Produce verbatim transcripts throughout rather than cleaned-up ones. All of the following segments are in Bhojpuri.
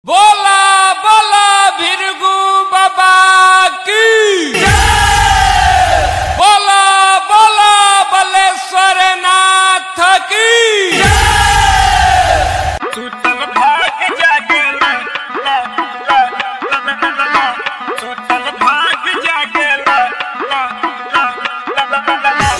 बोला बोला भिरगु बाबा की जय। बोला बोला बलेश्वर नाथ की जय। सुतल भाग जागेला ला ला ला ला ला ला सुतल भाग जागेला ला ला ला ला ला ला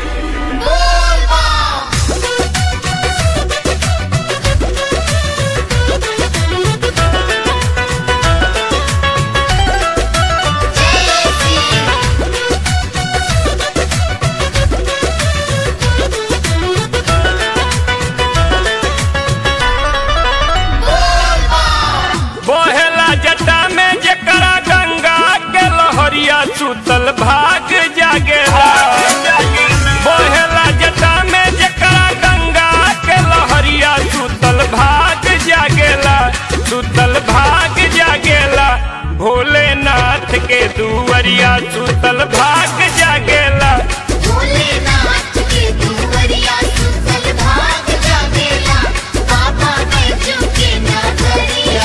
बोहेला जटा में जकरा गंगा के लहरिया सुतल भाग जागेला। बोहेला जटा में जकरा गंगा के लहरिया सुतल भाग जागेला। सुतल भाग जागेला भोलेनाथ के दुआरिया सुतल भाग जागेला। भोलेनाथ के दुआरिया सुतल भाग जागेला। बाबा बैजू के नगरिया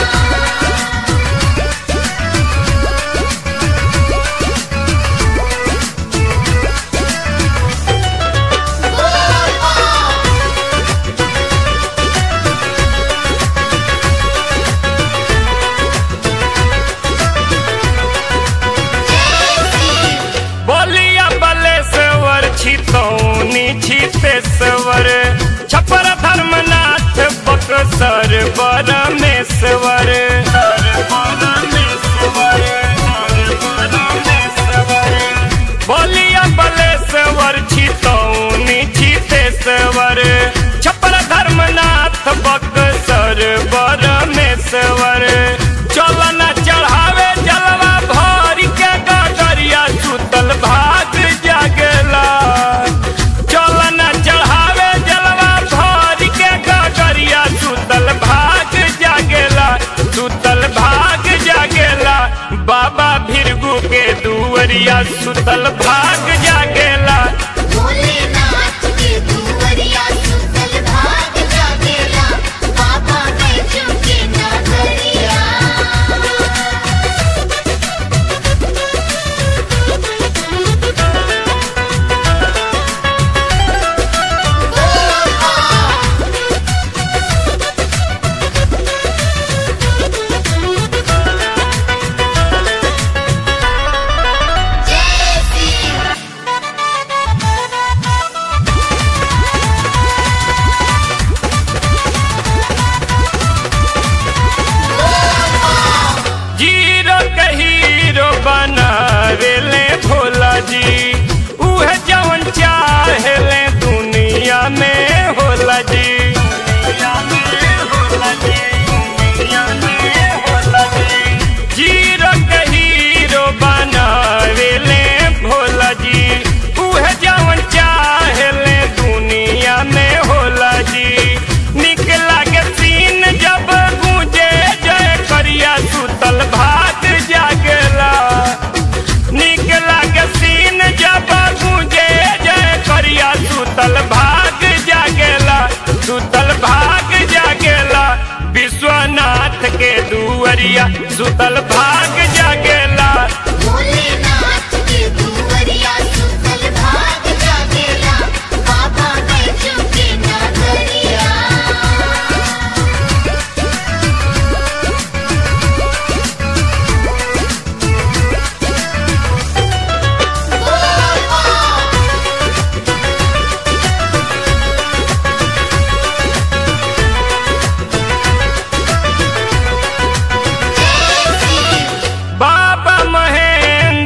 बोलिया बलेश्वर छितौनी छितेश्वर छपर धर्मनाथ बक्सर बरमेश्वर। बोलिया बलेश्वर छितौनी छितेश्वर छपर धर्मनाथ बक्सर बरमेश्वर। चलना चढ़ावे जलवा भर के गगरिया सुतल भाग जागेला। चलना चढ़ावे जलवा भर के गगरिया सुतल भाग जागेला। सुतल भाग जागेला बाबा भिरगु के दुआरिया सुतल भाग जागेला। भोलेनाथ के दुआरिया सुतल भाग जागेला। बाबा बैजू के नगरिया जय श्री जीरो के हीरो बनावेले भोला जी। उहे जवन चाहेले दुनिया में होला जी। जीरो के हीरो बनावेले भोला जी। उहे जवन चाहेले दुनिया में होला जी। निक लागे सीन जब गूंजे जय करिया सुतल भाग जागेला। निक लागे सीन जब गूंजे जय करिया सुतल भाग जागेला। सुतल भाग जागेला विश्वनाथ के दुआरिया सुतल भाग जागेला। भोलेनाथ के दुआरिया सुतल भाग जागेला। बाबा बैजू के नगरिया बाबा महेंद्र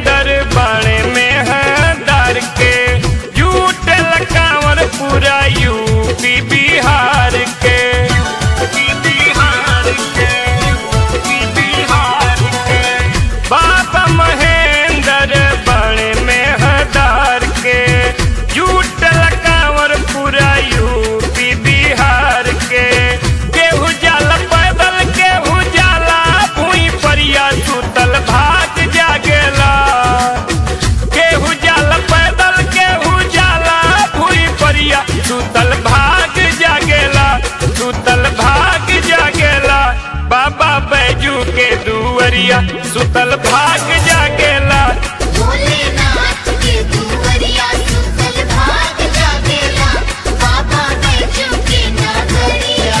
बैजू के दुवरिया सुतल भाग जागेला भोलेनाथ के दुवरिया सुतल भाग जागेला बाबा बैजू के नगरिया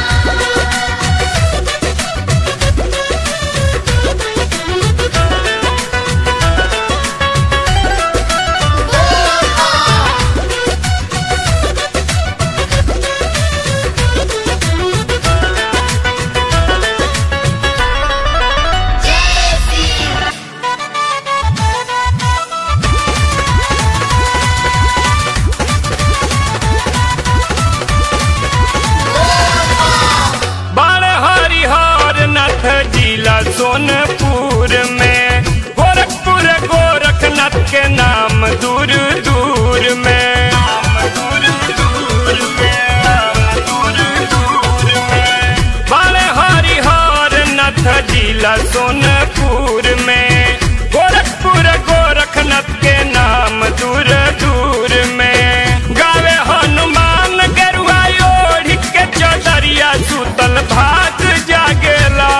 सोनपुर में गोरखपुर गोरखनाथ के नाम दूर दूर में दूर दूर में दूर दूर में बाले हरिहर नाथ जिला सोनपुर में गोरखपुर गोरखनाथ के नाम दूर दूर में गावे हनुमान गेरुआ ओढ़ के चौधरिया सुतल भाग जागेला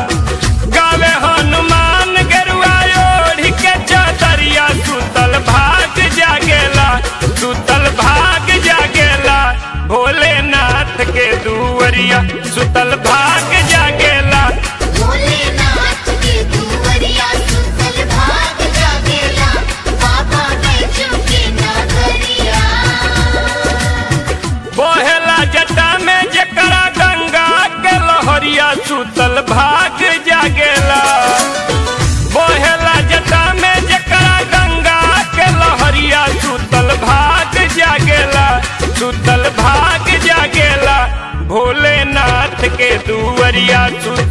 सुतल भाग जागेला भोलेनाथ के दुवरिया सुतल भाग जागेला भोलेनाथ के दुवरिया सुतल भाग जागेला बाबा बैजू के नगरिया बोहेला जटा में जकरा गंगा के लहरिया सुतल भाग जागेला बोहेला जटा में जकरा गंगा के लहरिया सुतल भाग जागेला सुतल भाग जागेला भोलेनाथ के दुवरिया सुतल